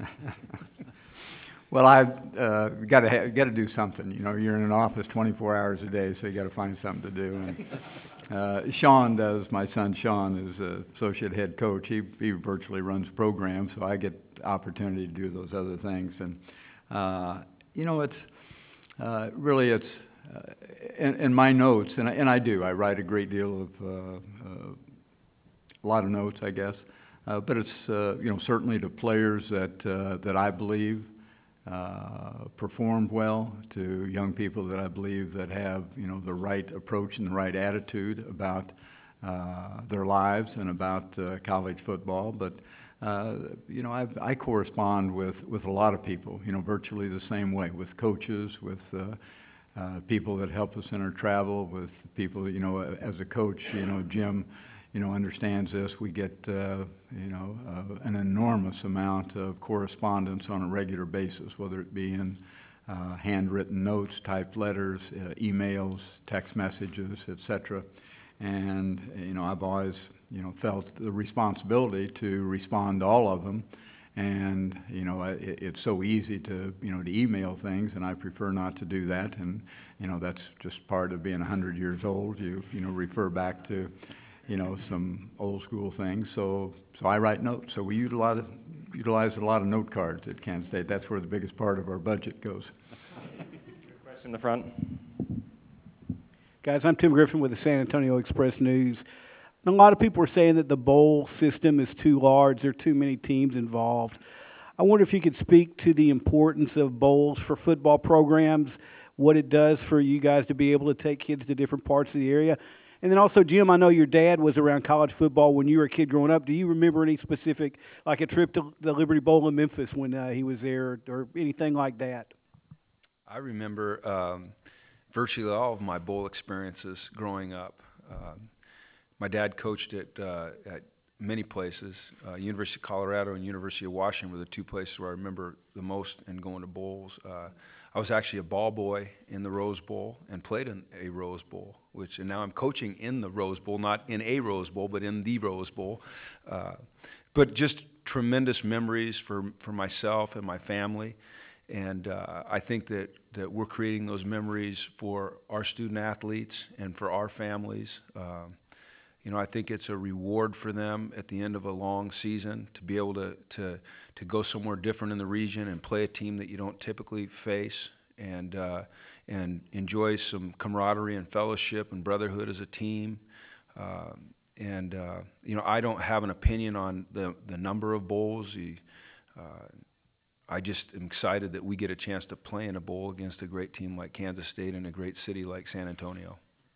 Well, I've got to do something. You know, you're in an office 24 hours a day, so you got to find something to do. And Sean does. My son Sean is associate head coach. He virtually runs the program, so I get the opportunity to do those other things. And you know, it's really in my notes, and I do. I write a great deal of a lot of notes, I guess. But it's you know, certainly to players that I believe performed well, to young people that I believe that have, you know, the right approach and the right attitude about their lives and about college football. But you know, I correspond with a lot of people, you know, virtually the same way, with coaches, with people that help us in our travel, with people that, you know, as a coach, you know, Jim, you know, understands this. We get, you know, an enormous amount of correspondence on a regular basis, whether it be in handwritten notes, typed letters, emails, text messages, etc. And, you know, I've always, you know, felt the responsibility to respond to all of them. And, you know, it's so easy to, you know, to email things, and I prefer not to do that. And, you know, that's just part of being 100 years old. You know, refer back to, you know, some old school things. So I write notes. So we utilize a lot of note cards at Kansas State. That's where the biggest part of our budget goes. Good question in the front. Guys, I'm Tim Griffin with the San Antonio Express News. A lot of people are saying that the bowl system is too large. There are too many teams involved. I wonder if you could speak to the importance of bowls for football programs, what it does for you guys to be able to take kids to different parts of the area. And then also, Jim, I know your dad was around college football when you were a kid growing up. Do you remember any specific, like a trip to the Liberty Bowl in Memphis when he was there, or anything like that? I remember virtually all of my bowl experiences growing up. My dad coached at many places. University of Colorado and University of Washington were the two places where I remember the most and going to bowls. I was actually a ball boy in the Rose Bowl and played in a Rose Bowl, and now I'm coaching in the Rose Bowl, not in a Rose Bowl, but in the Rose Bowl. But just tremendous memories for myself and my family. And I think that we're creating those memories for our student athletes and for our families. You know, I think it's a reward for them at the end of a long season to be able to go somewhere different in the region and play a team that you don't typically face, and enjoy some camaraderie and fellowship and brotherhood as a team. You know, I don't have an opinion on the number of bowls. I just am excited that we get a chance to play in a bowl against a great team like Kansas State and a great city like San Antonio.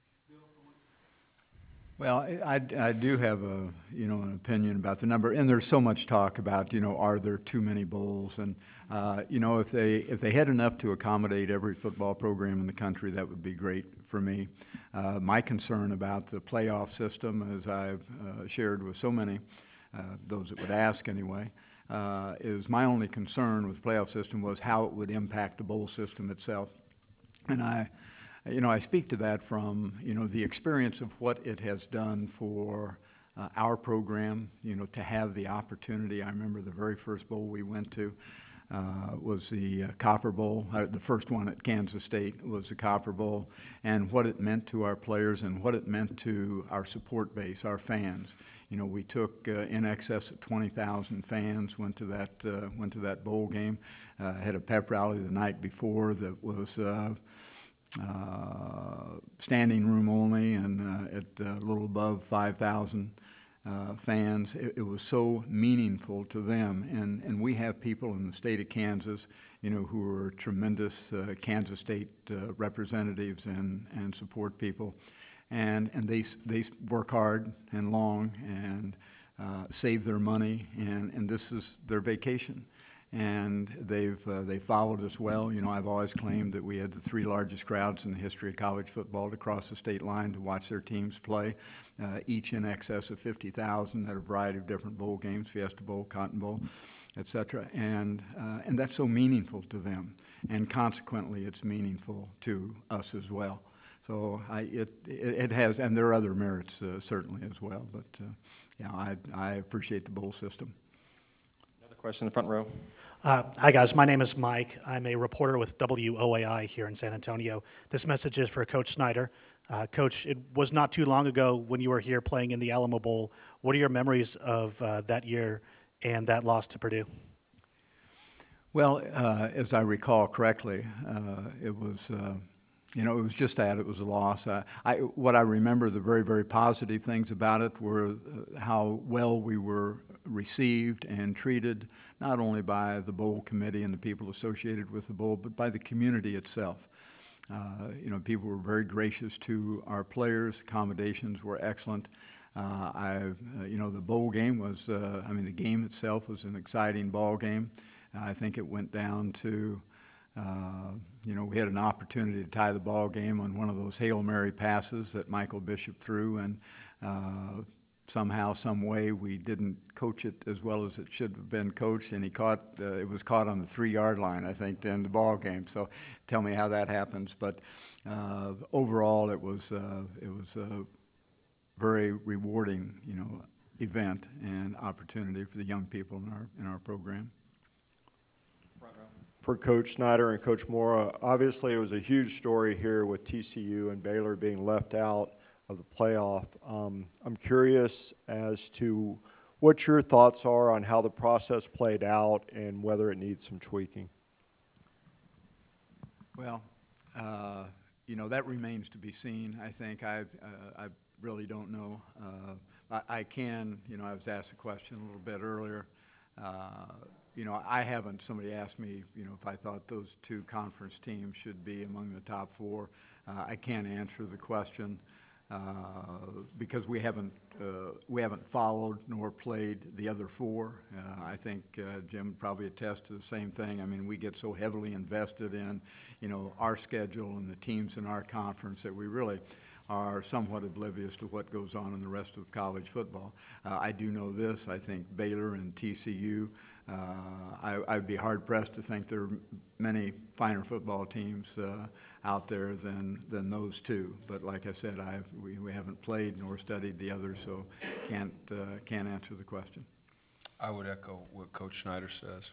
Well, I do have an opinion about the number, and there's so much talk about, you know, are there too many bowls? And you know, if they had enough to accommodate every football program in the country, that would be great for me. My concern about the playoff system, as I've shared with so many, those that would ask anyway, is my only concern with the playoff system was how it would impact the bowl system itself. And I speak to that from, you know, the experience of what it has done for our program, you know, to have the opportunity. I remember the very first bowl we went to was the Copper Bowl. The first one at Kansas State was the Copper Bowl, and what it meant to our players and what it meant to our support base, our fans. You know, we took in excess of 20,000 fans, went to that bowl game, had a pep rally the night before that was standing room only, and at a little above 5,000 fans. It was so meaningful to them, and we have people in the state of Kansas, you know, who are tremendous Kansas State representatives and support people, and they work hard and long and save their money, and this is their vacation. And they've followed us well. You know, I've always claimed that we had the three largest crowds in the history of college football to cross the state line to watch their teams play, each in excess of 50,000 at a variety of different bowl games, Fiesta Bowl, Cotton Bowl, etc. And that's so meaningful to them, and consequently, it's meaningful to us as well. So it has, and there are other merits certainly as well. But yeah, I appreciate the bowl system. Another question in the front row. Hi, guys. My name is Mike. I'm a reporter with WOAI here in San Antonio. This message is for Coach Snyder. Coach, it was not too long ago when you were here playing in the Alamo Bowl. What are your memories of that year and that loss to Purdue? Well, as I recall correctly, it was, it was just that. It was a loss. What I remember, the very, very positive things about it were how well we were received and treated, not only by the bowl committee and the people associated with the bowl, but by the community itself. People were very gracious to our players. Accommodations were excellent. The bowl game was, the game itself was an exciting ball game. I think it went down to, we had an opportunity to tie the ball game on one of those Hail Mary passes that Michael Bishop threw, and somehow, some way, we didn't coach it as well as it should have been coached, and it was caught on the 3-yard line, I think, to end the ball game. So tell me how that happens. But overall, it was a very rewarding, event and opportunity for the young people in our program. For Coach Snyder and Coach Mora, obviously it was a huge story here with TCU and Baylor being left out of the playoff. I'm curious as to what your thoughts are on how the process played out and whether it needs some tweaking. Well, that remains to be seen. I think I really don't know. I was asked a question a little bit earlier. Somebody asked me, if I thought those 2 conference teams should be among the top 4. I can't answer the question because we haven't followed nor played the other 4. I think Jim probably attests to the same thing. I mean, we get so heavily invested in, our schedule and the teams in our conference that we really are somewhat oblivious to what goes on in the rest of college football. I do know this. I think Baylor and TCU, I'd be hard-pressed to think there are many finer football teams out there than those 2. But like I said, we haven't played nor studied the others, so can't answer the question. I would echo what Coach Snyder says.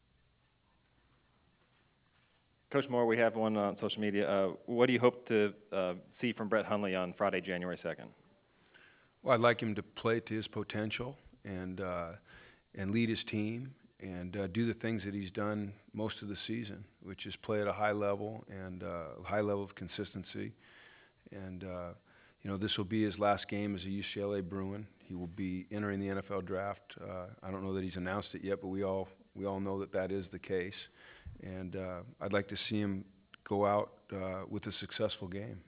Coach Moore, we have one on social media. What do you hope to see from Brett Hundley on Friday, January 2nd? Well, I'd like him to play to his potential and lead his team and do the things that he's done most of the season, which is play at a high level and a high level of consistency. And, this will be his last game as a UCLA Bruin. He will be entering the NFL draft. I don't know that he's announced it yet, but we all know that is the case. And I'd like to see him go out with a successful game.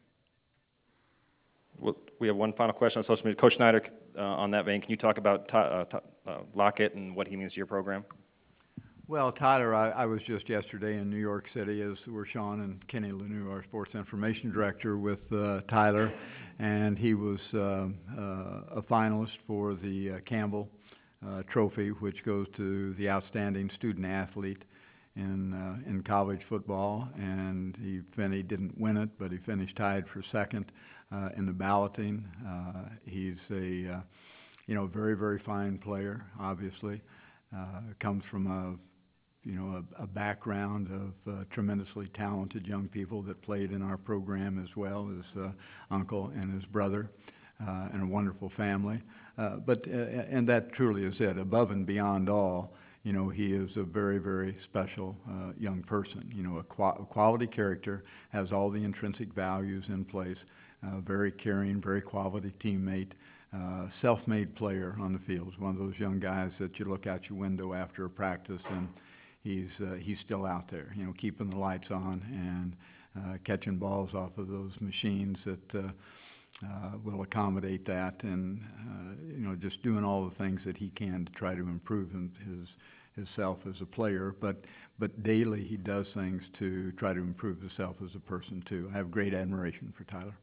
Well, we have one final question on social media. Coach Snyder, on that vein, can you talk about Lockett and what he means to your program? Well, Tyler, I was just yesterday in New York City, as were Sean and Kenny Lanou, our sports information director, with Tyler, and he was a finalist for the Campbell Trophy, which goes to the outstanding student athlete in college football, and he didn't win it, but he finished tied for second in the balloting. He's a very, very fine player. Obviously, comes from a background of tremendously talented young people that played in our program as well, his uncle and his brother, and a wonderful family. And that truly is it. Above and beyond all, he is a very, very special young person. A quality character, has all the intrinsic values in place, very caring, very quality teammate, self-made player on the field. One of those young guys that you look out your window after a practice and he's still out there, keeping the lights on and catching balls off of those machines that will accommodate that, and just doing all the things that he can to try to improve himself as a player. But daily he does things to try to improve himself as a person too. I have great admiration for Tyler.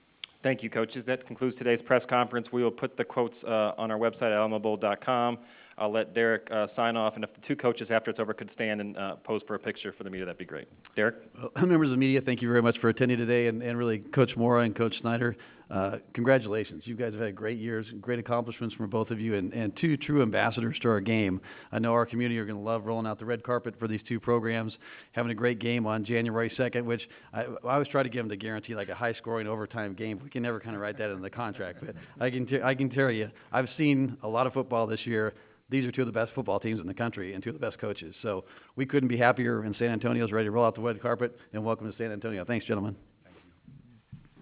Thank you, coaches. That concludes today's press conference. We will put the quotes on our website at alamobowl.com. I'll let Derek sign off, and if the two coaches, after it's over, could stand and pose for a picture for the media, that'd be great. Derek? Well, members of the media, thank you very much for attending today, and really Coach Mora and Coach Snyder, congratulations. You guys have had great years, great accomplishments from both of you, and two true ambassadors to our game. I know our community are going to love rolling out the red carpet for these two programs, having a great game on January 2nd, which I always try to give them to guarantee like a high-scoring overtime game. We can never kind of write that in the contract, but I can tell you, I've seen a lot of football this year. These are two of the best football teams in the country and two of the best coaches. So we couldn't be happier, and San Antonio's ready to roll out the red carpet, and welcome to San Antonio. Thanks, gentlemen.